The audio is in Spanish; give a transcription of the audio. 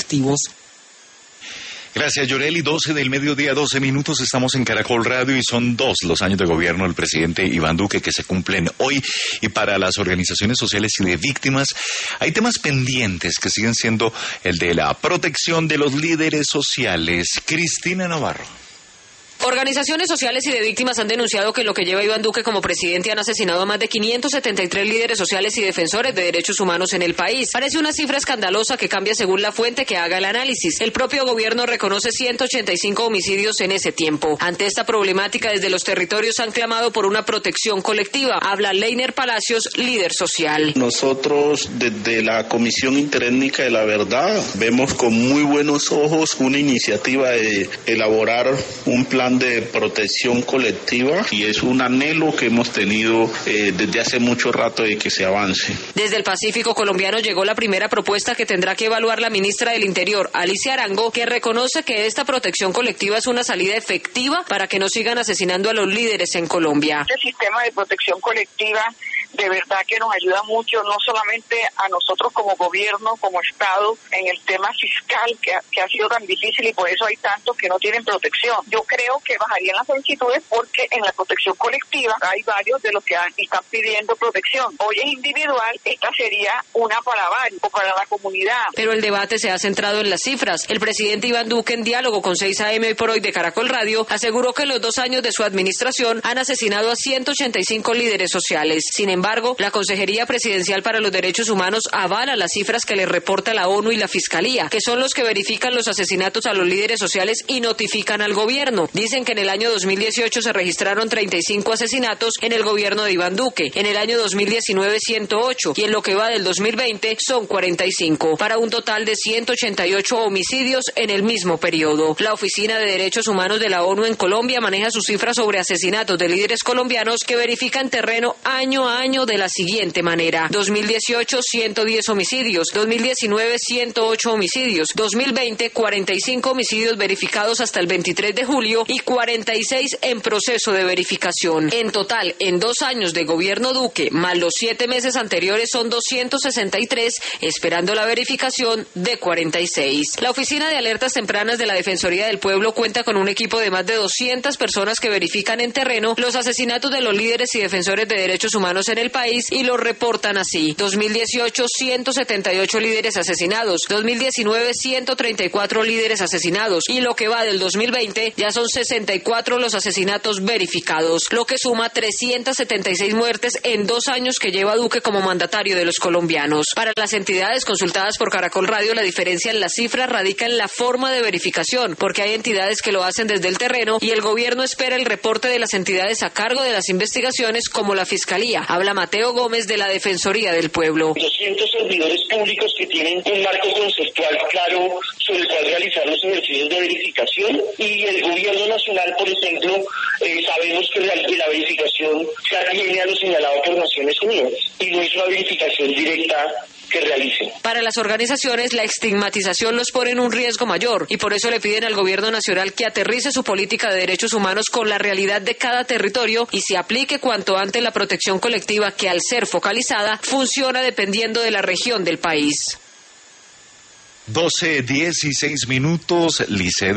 colectivos. Gracias, Yoreli. 12 del mediodía, 12 minutos. Estamos en Caracol Radio y son 2 los años de gobierno del presidente Iván Duque que se cumplen hoy. Y para las organizaciones sociales y de víctimas, hay temas pendientes que siguen siendo el de la protección de los líderes sociales. Cristina Navarro. Organizaciones sociales y de víctimas han denunciado que en lo que lleva Iván Duque como presidente han asesinado a más de 573 líderes sociales y defensores de derechos humanos en el país. Parece una cifra escandalosa que cambia según la fuente que haga el análisis. El propio gobierno reconoce 185 homicidios en ese tiempo. Ante esta problemática, desde los territorios han clamado por una protección colectiva. Habla Leiner Palacios, líder social. Nosotros desde la Comisión Interétnica de la Verdad vemos con muy buenos ojos una iniciativa de elaborar un plan de protección colectiva y es un anhelo que hemos tenido desde hace mucho rato de que se avance. Desde el Pacífico colombiano llegó la primera propuesta que tendrá que evaluar la ministra del Interior, Alicia Arango, que reconoce que esta protección colectiva es una salida efectiva para que no sigan asesinando a los líderes en Colombia. Este sistema de protección colectiva de verdad que nos ayuda mucho, no solamente a nosotros como gobierno, como Estado, en el tema fiscal que ha sido tan difícil y por eso hay tantos que no tienen protección. Yo creo que bajarían las solicitudes porque en la protección colectiva hay varios de los que están pidiendo protección. Hoy es individual, esta sería una para varios o para la comunidad. Pero el debate se ha centrado en las cifras. El presidente Iván Duque, en diálogo con 6 AM Hoy por Hoy de Caracol Radio, aseguró que en los 2 años de su administración han asesinado a 185 líderes sociales. Sin embargo, la Consejería Presidencial para los Derechos Humanos avala las cifras que le reporta la ONU y la Fiscalía, que son los que verifican los asesinatos a los líderes sociales y notifican al gobierno. Dicen que en el año 2018 se registraron 35 asesinatos en el gobierno de Iván Duque, en el año 2019 108 y en lo que va del 2020 son 45, para un total de 188 homicidios en el mismo periodo. La Oficina de Derechos Humanos de la ONU en Colombia maneja sus cifras sobre asesinatos de líderes colombianos que verifica en terreno año a año de la siguiente manera: 2018 110 homicidios, 2019 108 homicidios, 2020 45 homicidios verificados hasta el 23 de julio y 46 en proceso de verificación. En total, en 2 años de gobierno Duque, más los 7 meses anteriores, son 263, esperando la verificación de 46. La Oficina de Alertas Tempranas de la Defensoría del Pueblo cuenta con un equipo de más de 200 personas que verifican en terreno los asesinatos de los líderes y defensores de derechos humanos en el país y lo reportan así: 2018 178 líderes asesinados, 2019 134 líderes asesinados y lo que va del 2020 ya son 64 los asesinatos verificados, lo que suma 376 muertes en 2 años que lleva Duque como mandatario de los colombianos. Para las entidades consultadas por Caracol Radio, la diferencia en las cifras radica en la forma de verificación, porque hay entidades que lo hacen desde el terreno y el gobierno espera el reporte de las entidades a cargo de las investigaciones, como la Fiscalía. Habla Mateo Gómez de la Defensoría del Pueblo. 200 servidores públicos que tienen un marco conceptual claro sobre el cual realizar los ejercicios de verificación, y el gobierno nacional, por ejemplo, sabemos que la verificación se atiene a lo señalado por Naciones Unidas y no es una verificación directa que realicen. Para las organizaciones, la estigmatización los pone en un riesgo mayor y por eso le piden al gobierno nacional que aterrice su política de derechos humanos con la realidad de cada territorio y se aplique cuanto antes la protección colectiva, que al ser focalizada funciona dependiendo de la región del país. 12:16 minutos, Lice.